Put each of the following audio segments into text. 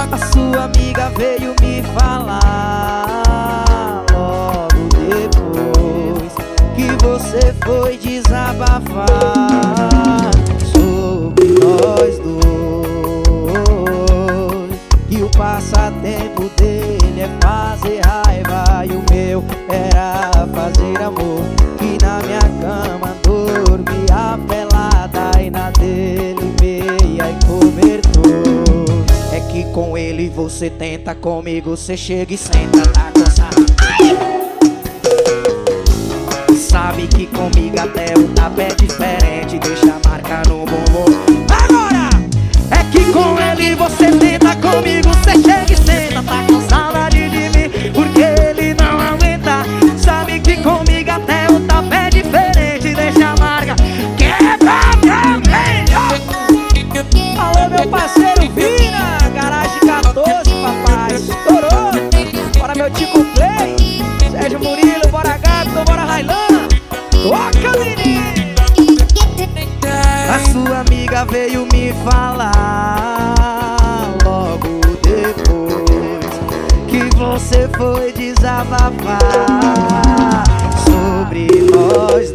A sua amiga veio me falar logo depois que você foi desabafar sobre nós dois. E o passatempo dele é fazer raiva e o meu era fazer amor. Que na minha cama dormia pelada e na dele meia e cobertor. É que com ele você tenta, comigo você chega e senta, tá cansado. Sabe que comigo até o tapa é diferente, deixa a marca no bumbum. Agora! É que com ele você tenta, comigo você chega e senta, tá com saudade de mim, porque ele não aguenta. Sabe que comigo até o tapa é diferente, deixa a marca quebra pra mim. Alô, meu parceiro Vina, garagem 14, papai, estourou. Bora meu Tico Play, Sérgio Murilo, bora Gato, bora Railan. Toca, menino. A sua amiga veio me falar logo depois que você foi desabafar sobre nós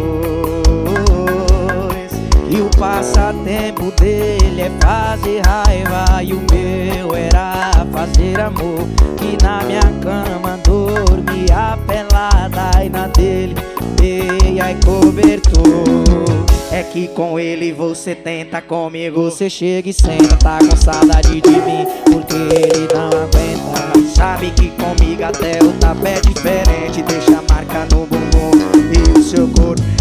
dois. E o passatempo dele é fazer raiva e o meu era fazer amor. Que na minha cama dormia pelada e na dele meia e cobertor. É que com ele você tenta, comigo você chega e senta, tá com saudade de mim, porque ele não aguenta. Sabe que comigo até o tapa é diferente, deixa a marca no bumbum e o seu corpo